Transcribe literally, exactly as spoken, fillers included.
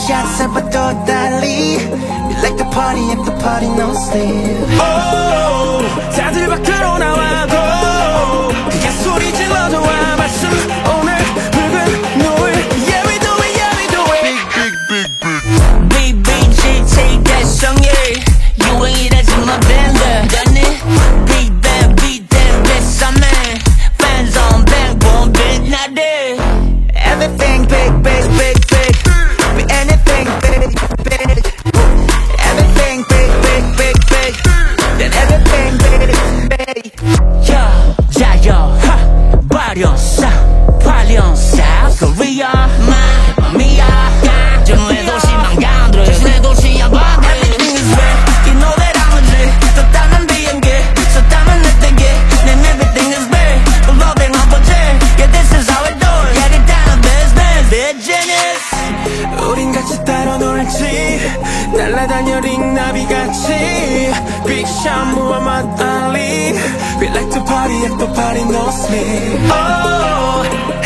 shots 잡아도 달리 We like the party if the party no sleep. Oh, 다들 밖으로 나와도 그냥 소리 질러도 와 말씀 오늘 붉은 노을. Yeah we do it, yeah we do it. Big, big, big, big. B B G take that 성일 유행이라지 마 밴드 got it. Big band beat that bitch I'm in. Fans on back boom big not there. Everything big, big, big, big. Be anything big, big. Everything big, big, big, big. Then everything big, big. 야 자요 발연사 발연사 Korea Mamma mia 정우의 도시 망간들 자신의 도시야 봐. Everything is red You know that I'm a G 떴다면 비행기 섰다면 내때기 Then everything is big Loading up a G Yeah this is how we do it Yeah get down business They're genius. 우린 같이 따로 놀지 날아다녀 링나비같이 Big Sean Muhammad Ali We like to party if the party no sleep. Oh